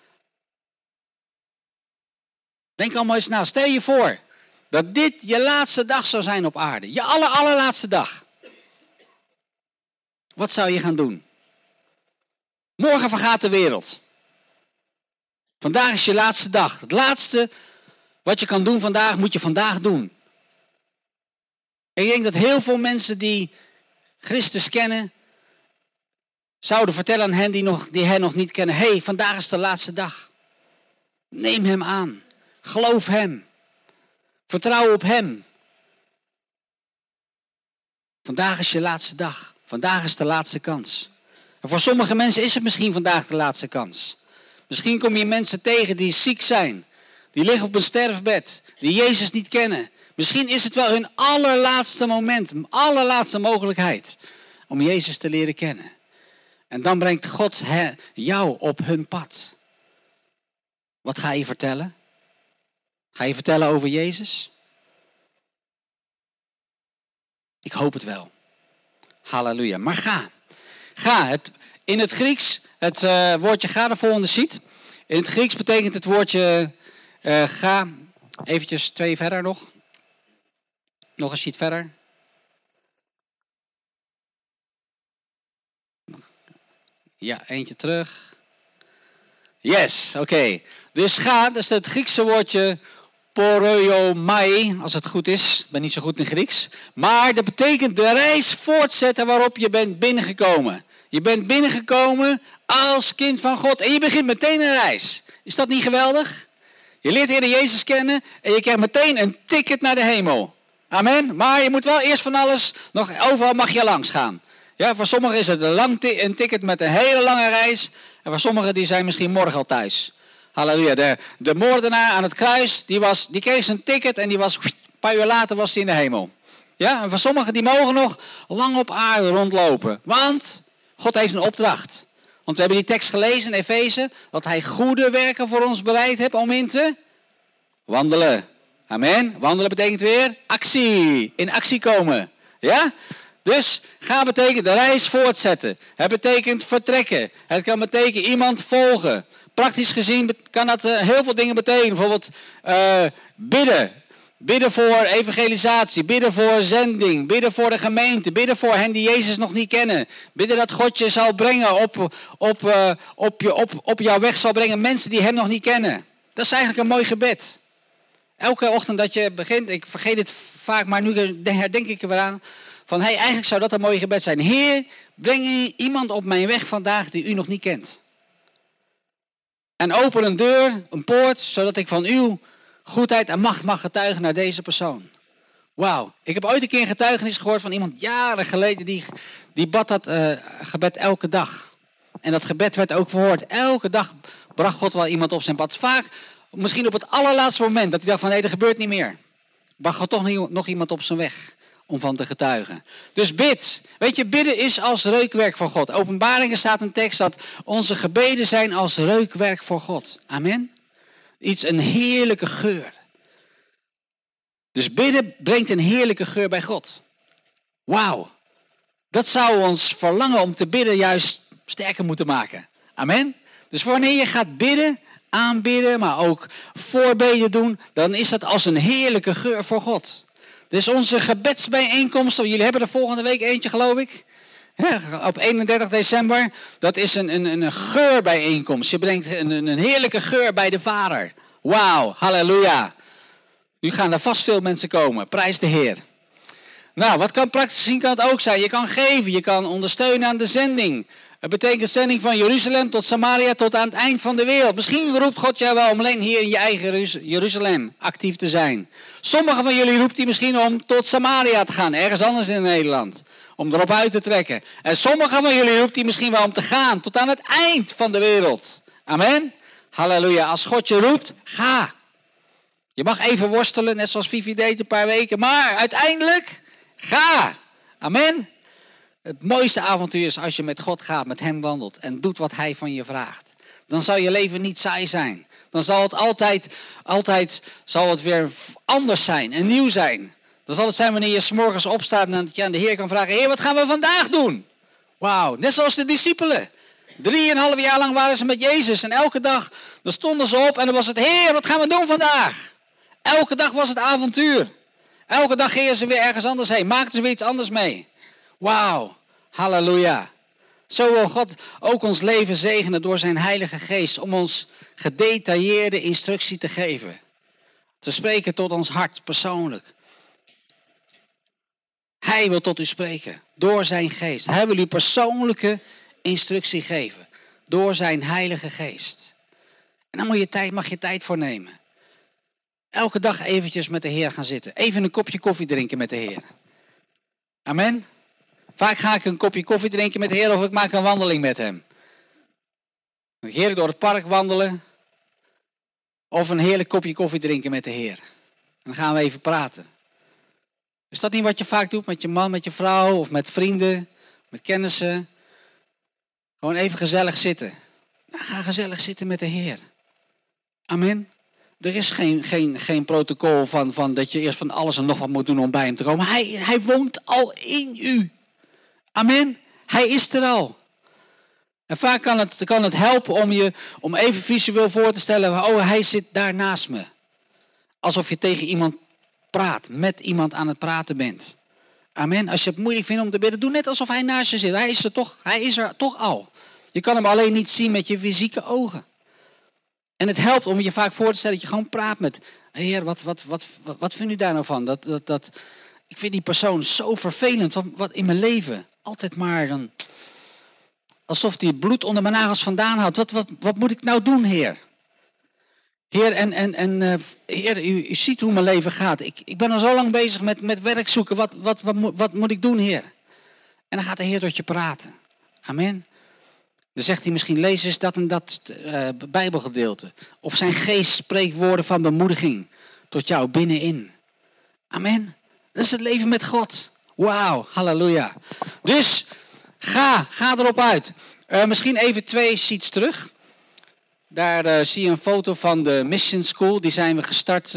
Denk allemaal eens na. Stel je voor dat dit je laatste dag zou zijn op aarde. Je allerlaatste dag. Wat zou je gaan doen? Morgen vergaat de wereld. Vandaag is je laatste dag. Het laatste wat je kan doen vandaag, moet je vandaag doen. En ik denk dat heel veel mensen die Christus kennen, zouden vertellen aan hen die hen nog niet kennen. Hey, vandaag is de laatste dag. Neem hem aan. Geloof hem. Vertrouw op hem. Vandaag is je laatste dag. Vandaag is de laatste kans. En voor sommige mensen is het misschien vandaag de laatste kans. Misschien kom je mensen tegen die ziek zijn. Die liggen op een sterfbed. Die Jezus niet kennen. Misschien is het wel hun allerlaatste moment, allerlaatste mogelijkheid om Jezus te leren kennen. En dan brengt God jou op hun pad. Wat ga je vertellen? Ga je vertellen over Jezus? Ik hoop het wel. Halleluja. Maar ga. Ga. In het Grieks, het woordje ga, de volgende sheet. In het Grieks betekent het woordje ga. Eventjes 2 verder nog. Nog een sheet verder. Ja, eentje terug. Yes, oké. Dus ga, dat is het Griekse woordje poroiomai, als het goed is. Ik ben niet zo goed in Grieks. Maar dat betekent de reis voortzetten waarop je bent binnengekomen. Je bent binnengekomen als kind van God. En je begint meteen een reis. Is dat niet geweldig? Je leert de Heer Jezus kennen en je krijgt meteen een ticket naar de hemel. Amen. Maar je moet wel eerst van alles, nog overal mag je langs gaan. Ja, voor sommigen is het een ticket met een hele lange reis. En voor sommigen die zijn misschien morgen al thuis. Halleluja. De moordenaar aan het kruis, die kreeg zijn ticket en een paar uur later was hij in de hemel. Ja, en voor sommigen die mogen nog lang op aarde rondlopen. Want God heeft een opdracht. Want we hebben die tekst gelezen in Efeze, dat hij goede werken voor ons bereid heeft om in te wandelen. Amen. Wandelen betekent weer actie. In actie komen. Ja? Dus ga betekent de reis voortzetten. Het betekent vertrekken. Het kan betekenen iemand volgen. Praktisch gezien kan dat heel veel dingen betekenen. Bijvoorbeeld bidden. Bidden voor evangelisatie. Bidden voor zending. Bidden voor de gemeente. Bidden voor hen die Jezus nog niet kennen. Bidden dat God je zal brengen op jouw weg zal brengen. Mensen die hem nog niet kennen. Dat is eigenlijk een mooi gebed. Elke ochtend dat je begint. Ik vergeet het vaak, maar nu herdenk ik er weer aan. Van eigenlijk zou dat een mooi gebed zijn. Heer, breng iemand op mijn weg vandaag die u nog niet kent. En open een deur, een poort, zodat ik van uw goedheid en macht mag getuigen naar deze persoon. Wauw. Ik heb ooit een keer een getuigenis gehoord van iemand jaren geleden. Die bad dat gebed elke dag. En dat gebed werd ook verhoord. Elke dag bracht God wel iemand op zijn pad. Vaak, misschien op het allerlaatste moment, dat hij dacht van nee, dat gebeurt niet meer. Bracht God toch nog iemand op zijn weg om van te getuigen. Dus bid. Weet je, bidden is als reukwerk voor God. Openbaringen staat een tekst dat onze gebeden zijn als reukwerk voor God. Amen. Een heerlijke geur. Dus bidden brengt een heerlijke geur bij God. Wauw. Dat zou ons verlangen om te bidden juist sterker moeten maken. Amen. Dus wanneer je gaat bidden, aanbidden, maar ook voorbeden doen, dan is dat als een heerlijke geur voor God. Dus onze gebedsbijeenkomsten, jullie hebben er volgende week eentje geloof ik. Ja, op 31 december, dat is een geurbijeenkomst. Je brengt een heerlijke geur bij de Vader. Wauw, halleluja. Nu gaan er vast veel mensen komen, prijs de Heer. Nou, wat kan praktisch zien kan het ook zijn. Je kan geven, je kan ondersteunen aan de zending. Het betekent zending van Jeruzalem tot Samaria tot aan het eind van de wereld. Misschien roept God jou wel om alleen hier in je eigen Jeruzalem actief te zijn. Sommigen van jullie roept hij misschien om tot Samaria te gaan, ergens anders in Nederland. Om erop uit te trekken. En sommigen van jullie roept hij misschien wel om te gaan tot aan het eind van de wereld. Amen. Halleluja. Als God je roept, ga. Je mag even worstelen, net zoals Vivi deed een paar weken. Maar uiteindelijk, ga. Amen. Het mooiste avontuur is als je met God gaat, met hem wandelt en doet wat hij van je vraagt. Dan zal je leven niet saai zijn. Dan zal het altijd zal het weer anders zijn en nieuw zijn. Dan zal het zijn wanneer je 's morgens opstaat en dat je aan de Heer kan vragen, Heer, wat gaan we vandaag doen? Wauw, net zoals de discipelen. 3,5 jaar lang waren ze met Jezus en elke dag dan stonden ze op en dan was het, Heer, wat gaan we doen vandaag? Elke dag was het avontuur. Elke dag gingen ze weer ergens anders heen, maakten ze weer iets anders mee. Wauw, halleluja. Zo wil God ook ons leven zegenen door zijn Heilige Geest om ons gedetailleerde instructie te geven. Te spreken tot ons hart persoonlijk. Hij wil tot u spreken door zijn geest. Hij wil u persoonlijke instructie geven door zijn Heilige Geest. En dan mag je tijd voor nemen. Elke dag eventjes met de Heer gaan zitten. Even een kopje koffie drinken met de Heer. Amen. Vaak ga ik een kopje koffie drinken met de Heer of ik maak een wandeling met hem. Een heerlijk door het park wandelen. Of een heerlijk kopje koffie drinken met de Heer. Dan gaan we even praten. Is dat niet wat je vaak doet met je man, met je vrouw of met vrienden, met kennissen? Gewoon even gezellig zitten. Nou, ga gezellig zitten met de Heer. Amen. Er is geen protocol van dat je eerst van alles en nog wat moet doen om bij hem te komen. Hij woont al in u. Amen. Hij is er al. En vaak kan het helpen om even visueel voor te stellen. Oh, hij zit daar naast me. Alsof je tegen iemand praat. Met iemand aan het praten bent. Amen. Als je het moeilijk vindt om te bidden, doe net alsof hij naast je zit. Hij is er toch al. Je kan hem alleen niet zien met je fysieke ogen. En het helpt om je vaak voor te stellen dat je gewoon praat met... Heer, wat vindt u daar nou van? Ik vind die persoon zo vervelend. Wat in mijn leven. Altijd maar dan... Alsof hij bloed onder mijn nagels vandaan houdt. Wat moet ik nou doen, Heer? Heer, Heer, u ziet hoe mijn leven gaat. Ik ben al zo lang bezig met werk zoeken. Wat moet ik doen, Heer? En dan gaat de Heer tot je praten. Amen. Dan zegt hij misschien, lees eens dat en dat Bijbelgedeelte. Of zijn geest spreekt woorden van bemoediging tot jou binnenin. Amen. Dat is het leven met God. Wauw, halleluja. Dus ga erop uit. Misschien even 2 sheets terug. Daar zie je een foto van de Mission School. Die zijn we gestart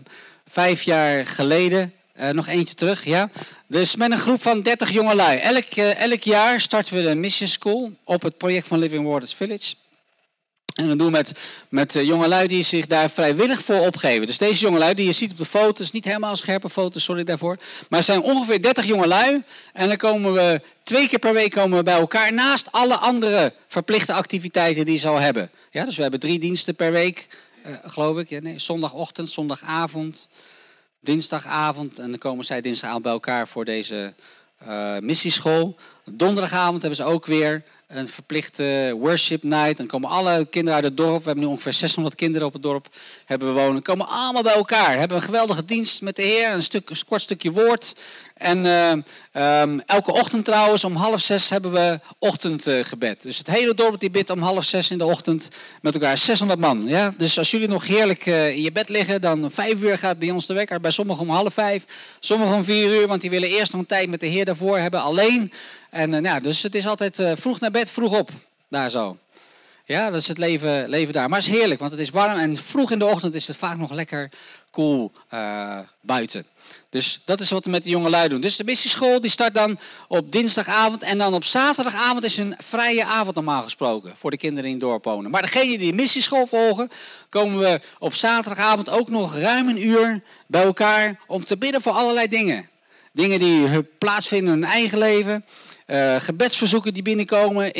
5 jaar geleden. Nog eentje terug, ja. Dus met een groep van 30 jongelui. Elk jaar starten we de Mission School op het project van Living Waters Village. En dat doen we met jongelui die zich daar vrijwillig voor opgeven. Dus deze jongelui die je ziet op de foto's, niet helemaal scherpe foto's, sorry daarvoor. Maar er zijn ongeveer 30 jongelui. En dan komen we 2 keer per week bij elkaar. Naast alle andere verplichte activiteiten die ze al hebben. Ja, dus we hebben 3 diensten per week, geloof ik. Ja, nee, zondagochtend, zondagavond, dinsdagavond. En dan komen zij dinsdagavond bij elkaar voor deze missieschool. Donderdagavond hebben ze ook weer een verplichte worship night. Dan komen alle kinderen uit het dorp. We hebben nu ongeveer 600 kinderen op het dorp hebben we wonen. Komen allemaal bij elkaar. Hebben een geweldige dienst met de Heer. Een kort stukje woord. En elke ochtend trouwens om 5:30 hebben we ochtendgebed. Dus het hele dorp die bidt om 5:30 in de ochtend met elkaar. 600 man. Ja? Dus als jullie nog heerlijk in je bed liggen, dan 5 uur gaat bij ons de wekker. Bij sommigen om 4:30. Sommigen om 4 uur, want die willen eerst nog een tijd met de Heer daarvoor hebben alleen. En dus het is altijd vroeg naar bed, vroeg op. Daar zo. Ja, dat is het leven daar. Maar het is heerlijk, want het is warm en vroeg in de ochtend is het vaak nog lekker koel buiten. Dus dat is wat we met de jongelui doen. Dus de missieschool die start dan op dinsdagavond en dan op zaterdagavond is een vrije avond normaal gesproken voor de kinderen die in het dorp wonen. Maar degenen die de missieschool volgen, komen we op zaterdagavond ook nog ruim een uur bij elkaar om te bidden voor allerlei dingen. Dingen die plaatsvinden in hun eigen leven. Gebedsverzoeken die binnenkomen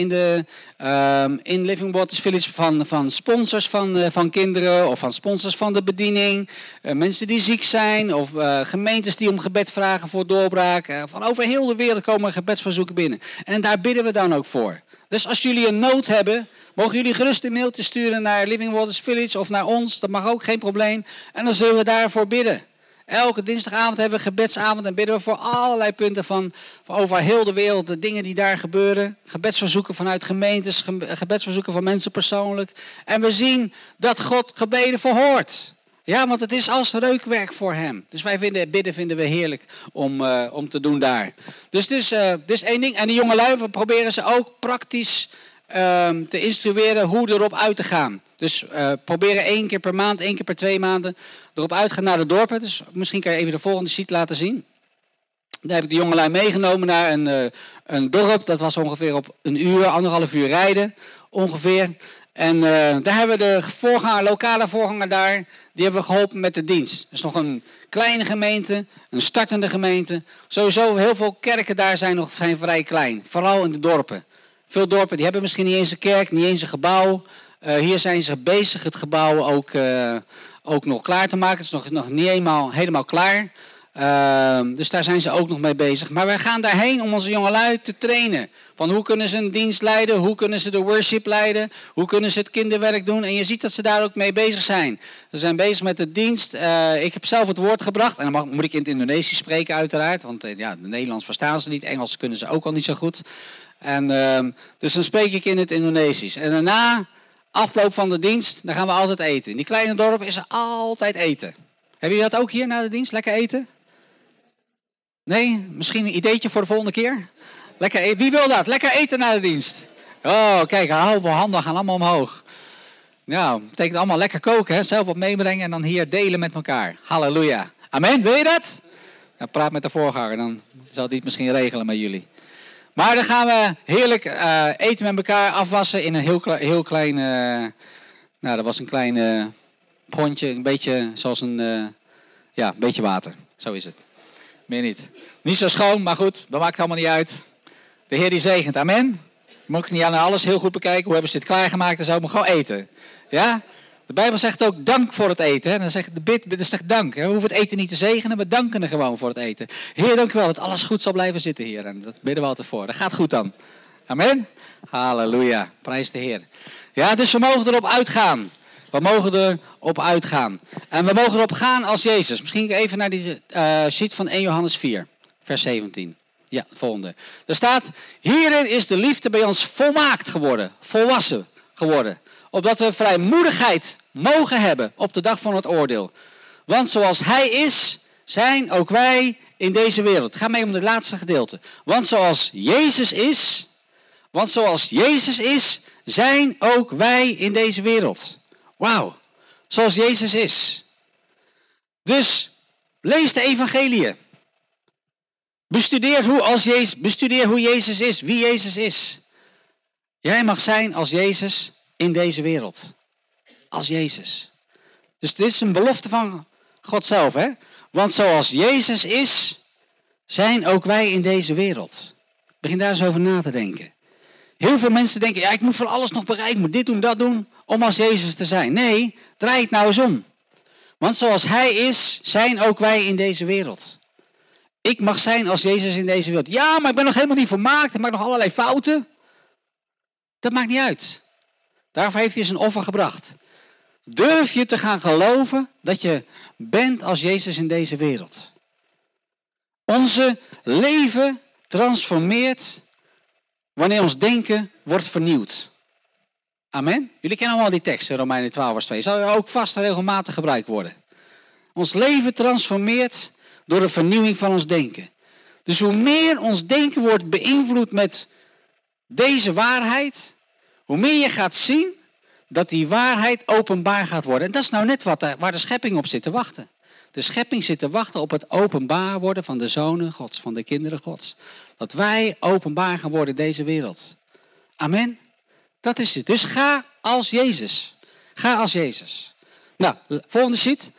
in Living Waters Village van sponsors van kinderen of van sponsors van de bediening. Mensen die ziek zijn of gemeentes die om gebed vragen voor doorbraak. Van over heel de wereld komen gebedsverzoeken binnen. En daar bidden we dan ook voor. Dus als jullie een nood hebben, mogen jullie gerust een mailtje sturen naar Living Waters Village of naar ons. Dat mag ook, geen probleem. En dan zullen we daarvoor bidden. Elke dinsdagavond hebben we gebedsavond en bidden we voor allerlei punten van over heel de wereld. De dingen die daar gebeuren. Gebedsverzoeken vanuit gemeentes, gebedsverzoeken van mensen persoonlijk. En we zien dat God gebeden verhoort. Ja, want het is als reukwerk voor hem. Dus bidden vinden we heerlijk om te doen daar. Dus dit is 1 ding. En die jongelui, we proberen ze ook praktisch te instrueren hoe erop uit te gaan. Dus proberen 1 keer per maand, 1 keer per 2 maanden erop uit te gaan naar de dorpen. Dus misschien kan je even de volgende sheet laten zien. Daar heb ik de jongelui meegenomen naar een dorp. Dat was ongeveer op 1 uur, 1,5 uur rijden ongeveer. En daar hebben we de lokale voorganger daar, die hebben we geholpen met de dienst. Dus nog een kleine gemeente, een startende gemeente. Sowieso heel veel kerken daar zijn vrij klein, vooral in de dorpen. Veel dorpen die hebben misschien niet eens een kerk, niet eens een gebouw. Hier zijn ze bezig het gebouw ook nog klaar te maken. Het is nog niet helemaal klaar. Dus daar zijn ze ook nog mee bezig. Maar wij gaan daarheen om onze jongelui te trainen. Van hoe kunnen ze een dienst leiden? Hoe kunnen ze de worship leiden? Hoe kunnen ze het kinderwerk doen? En je ziet dat ze daar ook mee bezig zijn. Ze zijn bezig met de dienst. Ik heb zelf het woord gebracht. En dan moet ik in het Indonesisch spreken uiteraard. Want de Nederlands verstaan ze niet. Engels kunnen ze ook al niet zo goed. Dus dan spreek ik in het Indonesisch. En daarna, afloop van de dienst, dan gaan we altijd eten. In die kleine dorp is er altijd eten. Hebben jullie dat ook hier na de dienst? Lekker eten?
Nee? Misschien een ideetje voor de volgende keer? Lekker eten. Wie wil dat? Lekker eten na de dienst. Oh, kijk, handen gaan allemaal omhoog. Nou, betekent allemaal lekker koken, hè? Zelf wat meebrengen en dan hier delen met elkaar. Halleluja. Amen, wil je dat? Nou, praat met de voorganger, dan zal die het misschien regelen met jullie. Maar dan gaan we heerlijk eten met elkaar, afwassen in een heel klein... nou, dat was een klein pondje, een beetje zoals een beetje water. Zo is het. Meer niet. Niet zo schoon, maar goed, dat maakt allemaal niet uit. De Heer die zegent, amen. Moet ik niet aan alles heel goed bekijken. Hoe hebben ze dit klaargemaakt en zo, maar gewoon eten. Ja? De Bijbel zegt ook dank voor het eten. Hè? Dan zegt de bid zegt dank. Hè? We hoeven het eten niet te zegenen, we danken er gewoon voor het eten. Heer, dank u wel dat alles goed zal blijven zitten, Heer. En dat bidden we altijd voor. Dat gaat goed dan. Amen. Halleluja. Prijs de Heer. Ja, dus we mogen erop uitgaan. We mogen erop uitgaan. En we mogen erop gaan als Jezus. Misschien even naar die sheet van 1 Johannes 4, vers 17. Ja, volgende. Er staat, hierin is de liefde bij ons volmaakt geworden, volwassen geworden. Opdat we vrijmoedigheid mogen hebben op de dag van het oordeel. Want zoals hij is, zijn ook wij in deze wereld. Ga mee om het laatste gedeelte. Want zoals Jezus is, zijn ook wij in deze wereld. Wauw, zoals Jezus is. Dus, lees de evangeliën. Bestudeer hoe Jezus is, wie Jezus is. Jij mag zijn als Jezus in deze wereld. Als Jezus. Dus dit is een belofte van God zelf, hè? Want zoals Jezus is, zijn ook wij in deze wereld. Begin daar eens over na te denken. Heel veel mensen denken, ja, ik moet van alles nog bereiken, ik moet dit doen, dat doen, om als Jezus te zijn. Nee, draai het nou eens om. Want zoals hij is, zijn ook wij in deze wereld. Ik mag zijn als Jezus in deze wereld. Ja, maar ik ben nog helemaal niet volmaakt. Ik maak nog allerlei fouten. Dat maakt niet uit. Daarvoor heeft hij zijn offer gebracht. Durf je te gaan geloven dat je bent als Jezus in deze wereld. Onze leven transformeert wanneer ons denken wordt vernieuwd. Amen. Jullie kennen allemaal die teksten, Romeinen 12 vers 2. Zal ook vast regelmatig gebruikt worden. Ons leven transformeert door de vernieuwing van ons denken. Dus hoe meer ons denken wordt beïnvloed met deze waarheid, hoe meer je gaat zien dat die waarheid openbaar gaat worden. En dat is nou net waar de schepping op zit te wachten. De schepping zit te wachten op het openbaar worden van de zonen Gods, van de kinderen Gods. Dat wij openbaar gaan worden in deze wereld. Amen. Dat is het. Dus ga als Jezus. Ga als Jezus. Nou, volgende sheet.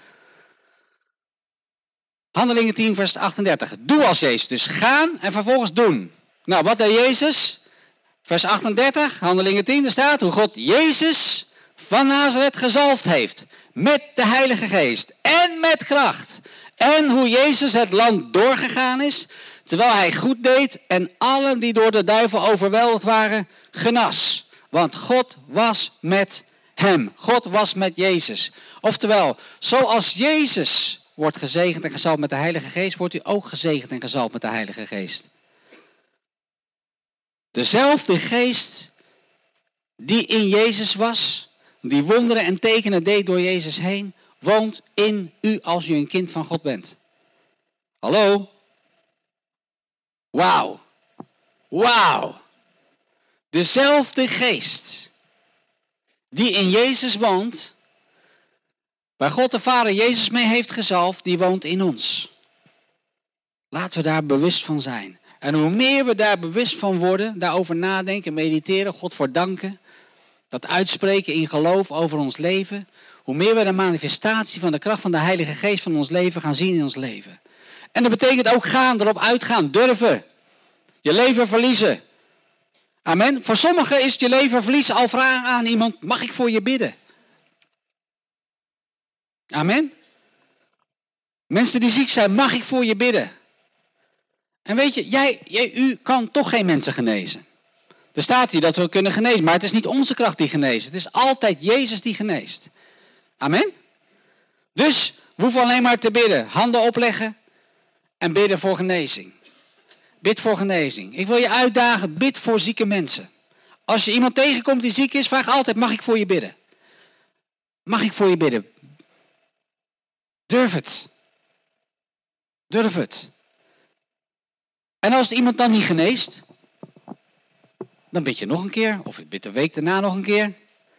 Handelingen 10 vers 38. Doe als Jezus. Dus gaan en vervolgens doen. Nou, wat deed Jezus? Vers 38, Handelingen 10, er staat hoe God Jezus van Nazareth gezalfd heeft. Met de Heilige Geest en met kracht. En hoe Jezus het land doorgegaan is, terwijl hij goed deed en allen die door de duivel overweldigd waren, genas. Want God was met hem. God was met Jezus. Oftewel, zoals Jezus wordt gezegend en gezalfd met de Heilige Geest, wordt u ook gezegend en gezalfd met de Heilige Geest. Dezelfde geest die in Jezus was, die wonderen en tekenen deed door Jezus heen, woont in u als u een kind van God bent. Hallo? Wauw. Wauw. Dezelfde geest die in Jezus woont, waar God de Vader Jezus mee heeft gezalfd, die woont in ons. Laten we daar bewust van zijn. En hoe meer we daar bewust van worden, daarover nadenken, mediteren, God voor danken, dat uitspreken in geloof over ons leven, hoe meer we de manifestatie van de kracht van de Heilige Geest van ons leven gaan zien in ons leven. En dat betekent ook gaan, erop uitgaan, durven. Je leven verliezen. Amen. Voor sommigen is je leven verliezen al vragen aan iemand, mag ik voor je bidden? Amen. Mensen die ziek zijn, mag ik voor je bidden? En weet je, u kan toch geen mensen genezen. Er staat hier dat we kunnen genezen, maar het is niet onze kracht die geneest. Het is altijd Jezus die geneest. Amen. Dus we hoeven alleen maar te bidden, handen opleggen en bidden voor genezing. Bid voor genezing. Ik wil je uitdagen, bid voor zieke mensen. Als je iemand tegenkomt die ziek is, vraag altijd, mag ik voor je bidden? Mag ik voor je bidden? Durf het. Durf het. En als iemand dan niet geneest, dan bid je nog een keer. Of je bidt de week daarna nog een keer.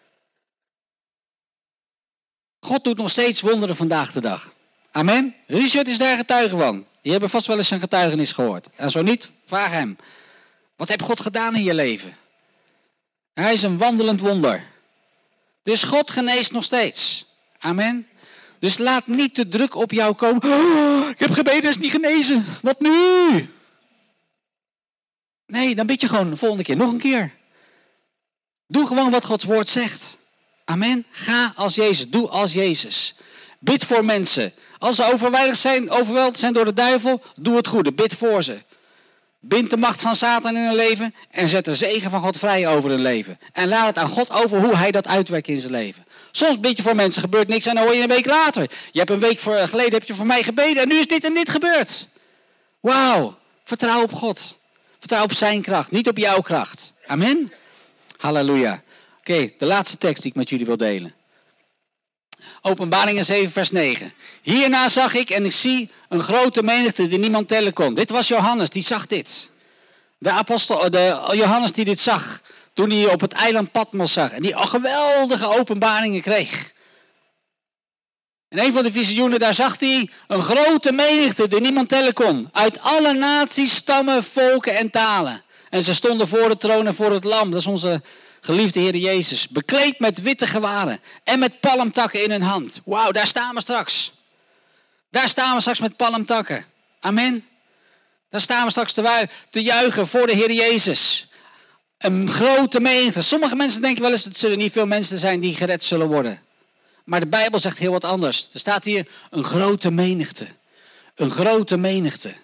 God doet nog steeds wonderen vandaag de dag. Amen. Richard is daar getuige van. Je hebt vast wel eens zijn getuigenis gehoord. En zo niet, vraag hem. Wat heeft God gedaan in je leven? Hij is een wandelend wonder. Dus God geneest nog steeds. Amen. Dus laat niet de druk op jou komen. Oh, ik heb gebeden, is niet genezen. Wat nu? Nee, dan bid je gewoon de volgende keer nog een keer. Doe gewoon wat Gods woord zegt. Amen. Ga als Jezus. Doe als Jezus. Bid voor mensen. Als ze overweldigd zijn door de duivel, doe het goede. Bid voor ze. Bind de macht van Satan in hun leven en zet de zegen van God vrij over hun leven. En laat het aan God over hoe hij dat uitwerkt in zijn leven. Soms bid je voor mensen, gebeurt niks en dan hoor je een week later. Je hebt een week geleden heb je voor mij gebeden en nu is dit en dit gebeurd. Wauw, vertrouw op God. Vertrouw op zijn kracht, niet op jouw kracht. Amen. Halleluja. Oké, de laatste tekst die ik met jullie wil delen. Openbaringen 7 vers 9. Hierna zag ik en ik zie een grote menigte die niemand tellen kon. Dit was Johannes, die zag dit. De Johannes die dit zag toen hij op het eiland Patmos zag. En die geweldige openbaringen kreeg. In een van de visioenen daar zag hij een grote menigte die niemand tellen kon. Uit alle naties, stammen, volken en talen. En ze stonden voor de troon en voor het lam. Dat is onze geliefde Heer Jezus. Bekleed met witte gewaden en met palmtakken in hun hand. Wauw, daar staan we straks. Daar staan we straks met palmtakken. Amen. Daar staan we straks te juichen voor de Heer Jezus. Een grote menigte. Sommige mensen denken wel eens, het zullen niet veel mensen zijn die gered zullen worden. Maar de Bijbel zegt heel wat anders. Er staat hier een grote menigte. Een grote menigte.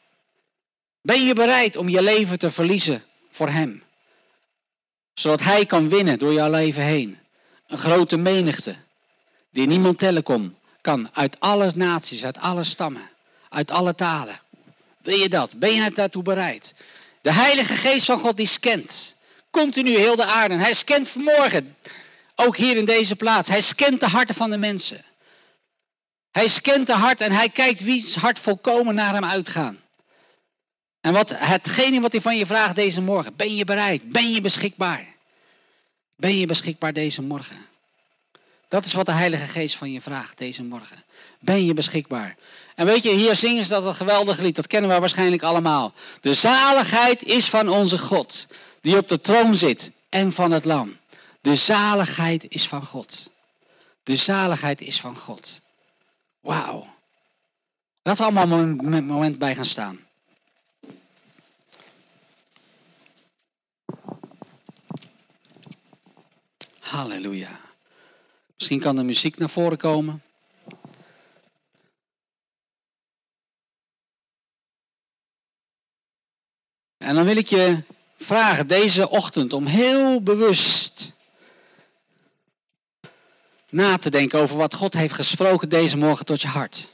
Ben je bereid om je leven te verliezen voor hem? Zodat hij kan winnen door jouw leven heen. Een grote menigte. Die niemand tellen kan. Uit alle naties, uit alle stammen. Uit alle talen. Wil je dat? Ben je daartoe bereid? De Heilige Geest van God die scant. Continu heel de aarde. En hij scant vanmorgen. Ook hier in deze plaats. Hij scant de harten van de mensen. Hij scant de hart en hij kijkt wie's hart volkomen naar hem uitgaan. En hetgene wat hij van je vraagt deze morgen. Ben je bereid? Ben je beschikbaar? Ben je beschikbaar deze morgen? Dat is wat de Heilige Geest van je vraagt deze morgen. Ben je beschikbaar? En weet je, hier zingen ze dat geweldige lied. Dat kennen we waarschijnlijk allemaal. De zaligheid is van onze God. Die op de troon zit. En van het lam. De zaligheid is van God. De zaligheid is van God. Wauw. Laten we allemaal een moment bij gaan staan. Halleluja. Misschien kan de muziek naar voren komen. En dan wil ik je vragen deze ochtend om heel bewust na te denken over wat God heeft gesproken deze morgen tot je hart.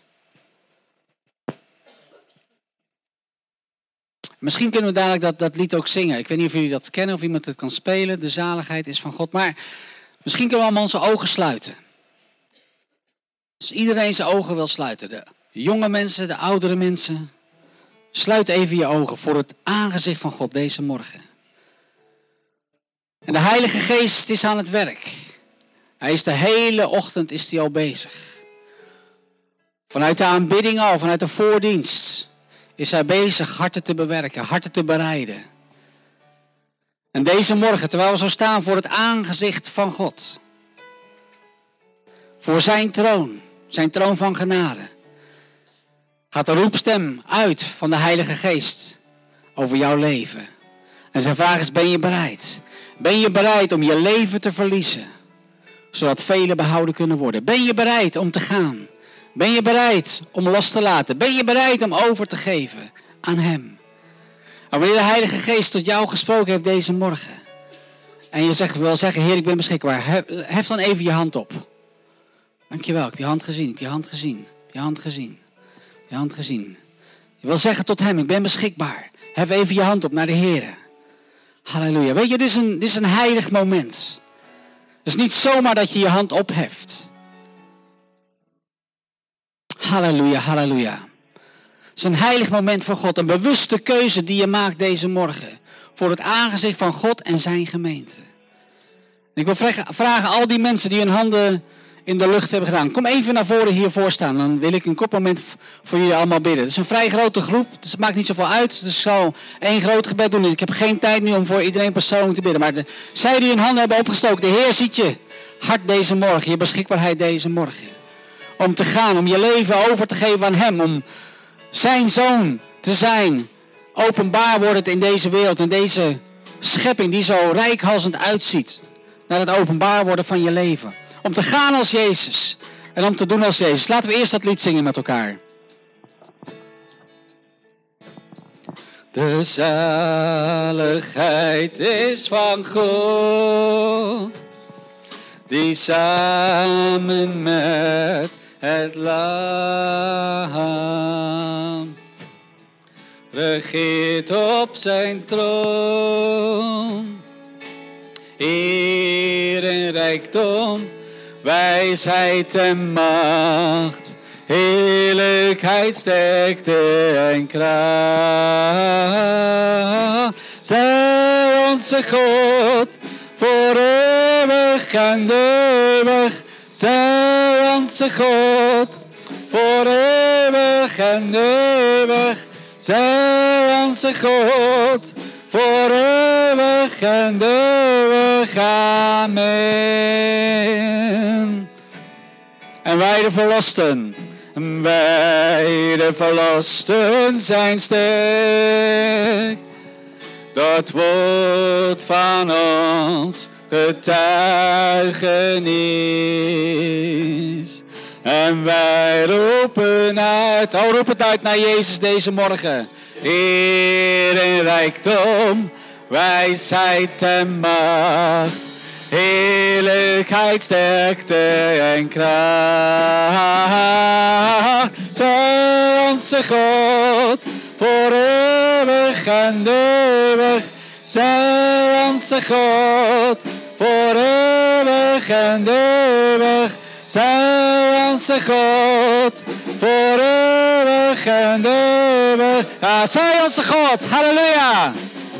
Misschien kunnen we dadelijk dat lied ook zingen. Ik weet niet of jullie dat kennen of iemand het kan spelen. De zaligheid is van God. Maar misschien kunnen we allemaal onze ogen sluiten. Als iedereen zijn ogen wil sluiten. De jonge mensen, de oudere mensen. Sluit even je ogen voor het aangezicht van God deze morgen. En de Heilige Geest is aan het werk. Hij is de hele ochtend al bezig. Vanuit de aanbidding al, vanuit de voordienst. Is hij bezig harten te bewerken, harten te bereiden. En deze morgen, terwijl we zo staan voor het aangezicht van God. Voor zijn troon van genade. Gaat de roepstem uit van de Heilige Geest over jouw leven. En zijn vraag is, ben je bereid? Ben je bereid om je leven te verliezen? Zodat velen behouden kunnen worden. Ben je bereid om te gaan? Ben je bereid om los te laten? Ben je bereid om over te geven aan hem? En wanneer de Heilige Geest tot jou gesproken heeft deze morgen. En je wil zeggen, Heer, ik ben beschikbaar. Hef dan even je hand op. Dankjewel, ik heb je hand gezien, ik heb je hand gezien. Ik heb je hand gezien. Je hand gezien. Je wil zeggen tot hem, ik ben beschikbaar. Hef even je hand op naar de Heer. Halleluja. Weet je, dit is een heilig moment. Het is niet zomaar dat je je hand opheft. Halleluja, halleluja. is een heilig moment voor God. Een bewuste keuze die je maakt deze morgen. Voor het aangezicht van God en zijn gemeente. En ik wil vragen al die mensen die hun handen in de lucht hebben gedaan. Kom even naar voren hiervoor staan. Dan wil ik een kort moment voor jullie allemaal bidden. Het is een vrij grote groep. Dus het maakt niet zoveel uit. Dus ik zal 1 groot gebed doen. Dus ik heb geen tijd nu om voor iedereen persoonlijk te bidden. Maar zij die hun handen hebben opgestoken. De Heer ziet je hart deze morgen. Je beschikbaarheid deze morgen. Om te gaan. Om je leven over te geven aan Hem. Om zijn zoon te zijn. Openbaar wordt het in deze wereld. In deze schepping die zo reikhalzend uitziet. Naar het openbaar worden van je leven. Om te gaan als Jezus. En om te doen als Jezus. Laten we eerst dat lied zingen met elkaar. De zaligheid is van God. Die samen met het Lam regeert op zijn troon. Eer en rijkdom, wijsheid en macht, heerlijkheid, sterkte en kracht. Zij onze God, voor eeuwig en eeuwig. Zij onze God, voor eeuwig en eeuwig. Zij onze God, voor eeuwig en eeuwig. Amen. En wij de verlosten zijn sterk. Dat wordt van ons getuigenis. En wij roepen uit, roep het uit naar Jezus deze morgen. Eer en rijkdom, wijsheid en macht, heerlijkheid, sterkte en kracht. Zij onze God, voor eeuwig en eeuwig. Zij onze God, voor eeuwig en eeuwig. Zij onze God, voor eeuwig en eeuwig. Zij onze God, halleluja.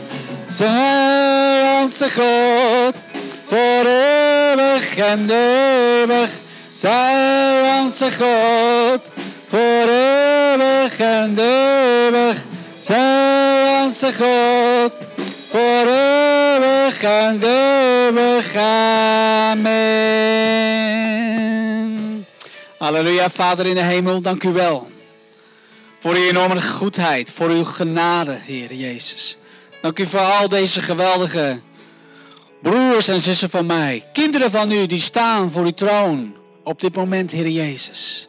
Zij onze God, voor eeuwig en eeuwig. Zij onze God, voor eeuwig en eeuwig. Zij onze God, voor eeuwig en eeuwig. Amen. Halleluja, Vader in de hemel, dank u wel. Voor uw enorme goedheid, voor uw genade, Heer Jezus. Dank u voor al deze geweldige broers en zussen van mij. Kinderen van u die staan voor uw troon op dit moment, Heer Jezus.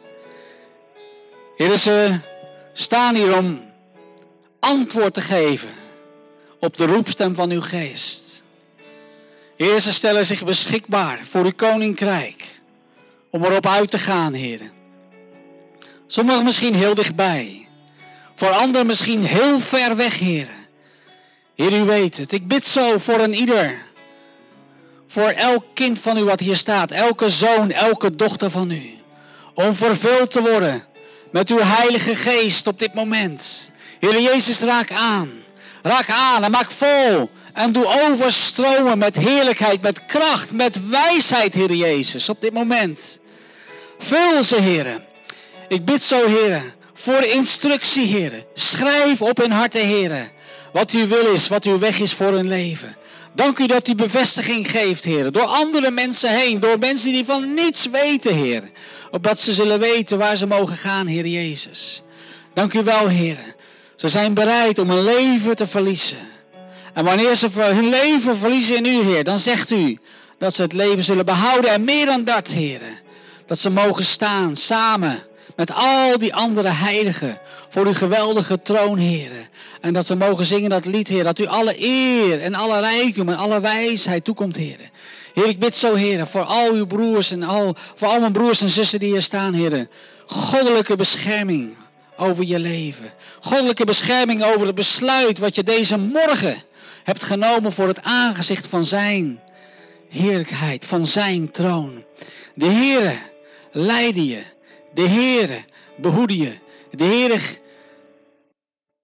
Heer, ze staan hier om antwoord te geven op de roepstem van uw geest. Heer, ze stellen zich beschikbaar voor uw koninkrijk. Om erop uit te gaan, Heer. Sommigen misschien heel dichtbij. Voor anderen misschien heel ver weg, Heer. Heer, u weet het. Ik bid zo voor een ieder. Voor elk kind van u wat hier staat. Elke zoon, elke dochter van u. Om vervuld te worden met uw heilige geest op dit moment. Heer Jezus, raak aan. Raak aan en maak vol. En doe overstromen met heerlijkheid, met kracht, met wijsheid, Heer Jezus, op dit moment. Vul ze, Heer. Ik bid zo, Heer, voor instructie, Heer. Schrijf op hun harten, Heer, wat uw wil is, wat uw weg is voor hun leven. Dank u dat u bevestiging geeft, Heer, door andere mensen heen, door mensen die van niets weten, Heer. Opdat ze zullen weten waar ze mogen gaan, Heer Jezus. Dank u wel, Heer. Ze zijn bereid om een leven te verliezen. En wanneer ze hun leven verliezen in u, Heer, dan zegt u dat ze het leven zullen behouden. En meer dan dat, Heer, dat ze mogen staan samen met al die andere heiligen voor uw geweldige troon, Heer. En dat we mogen zingen dat lied, Heer, dat u alle eer en alle rijkdom en alle wijsheid toekomt, Heer. Heer, ik bid zo, Heer, voor al uw broers en voor al mijn broers en zussen die hier staan, Heer. Goddelijke bescherming over je leven. Goddelijke bescherming over het besluit wat je deze morgen hebt genomen voor het aangezicht van zijn heerlijkheid, van zijn troon. De Heere leidde je. De Heere behoedde je. De Heere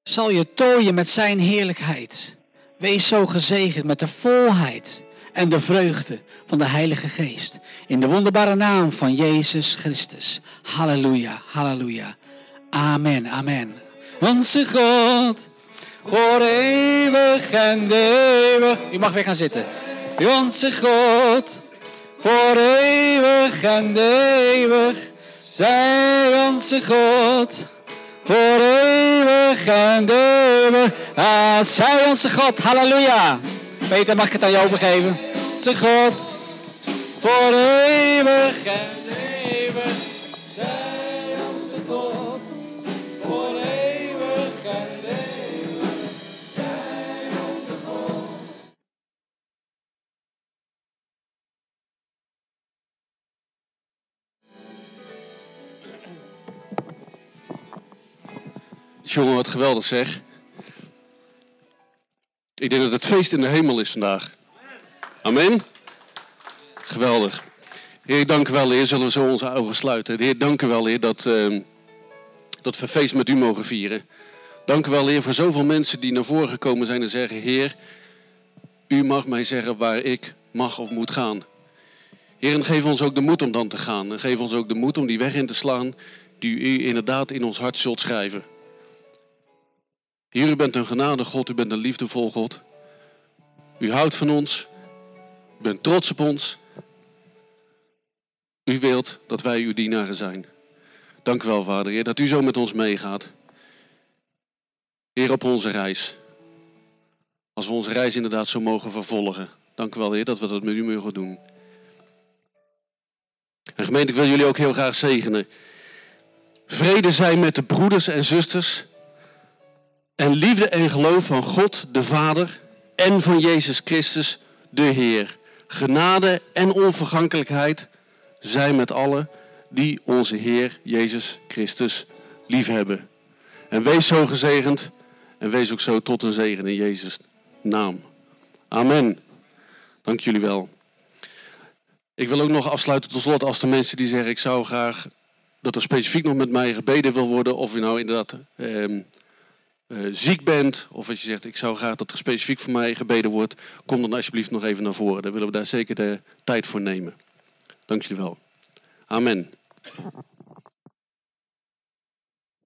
zal je tooien met zijn heerlijkheid. Wees zo gezegend met de volheid en de vreugde van de Heilige Geest. In de wonderbare naam van Jezus Christus. Halleluja, halleluja. Amen, amen. Onze God, voor eeuwig en eeuwig. U mag weer gaan zitten. Onze God, voor eeuwig en eeuwig. Zij onze God, voor eeuwig en eeuwig. Zij onze God, halleluja. Peter, mag ik het aan je overgeven? Onze God, voor eeuwig en eeuwig. Zij onze God, voor eeuwig en eeuwig. Zij onze God.
Jongen, wat geweldig zeg. Ik denk dat het feest in de hemel is vandaag. Amen. Geweldig. Heer, dank u wel, Heer. Zullen we zo onze ogen sluiten. Heer, dank u wel, Heer, dat we feest met u mogen vieren. Dank u wel, Heer, voor zoveel mensen die naar voren gekomen zijn en zeggen: Heer, u mag mij zeggen waar ik mag of moet gaan. Heer, en geef ons ook de moed om dan te gaan. En geef ons ook de moed om die weg in te slaan die u inderdaad in ons hart zult schrijven. Heer, u bent een genade God, u bent een liefdevol God. U houdt van ons, u bent trots op ons. U wilt dat wij uw dienaren zijn. Dank u wel, Vader, Heer, dat u zo met ons meegaat. Heer, op onze reis. Als we onze reis inderdaad zo mogen vervolgen. Dank u wel, Heer, dat we dat met u mogen doen. En gemeente, ik wil jullie ook heel graag zegenen. Vrede zij met de broeders en zusters. En liefde en geloof van God de Vader en van Jezus Christus de Heer. Genade en onvergankelijkheid zijn met allen die onze Heer Jezus Christus liefhebben. En wees zo gezegend en wees ook zo tot een zegen in Jezus' naam. Amen. Dank jullie wel. Ik wil ook nog afsluiten tot slot als de mensen die zeggen: ik zou graag dat er specifiek nog met mij gebeden wil worden. Of je nou inderdaad ziek bent, of als je zegt: ik zou graag dat er specifiek voor mij gebeden wordt, kom dan alsjeblieft nog even naar voren. Dan willen we daar zeker de tijd voor nemen. Dank jullie wel. Amen.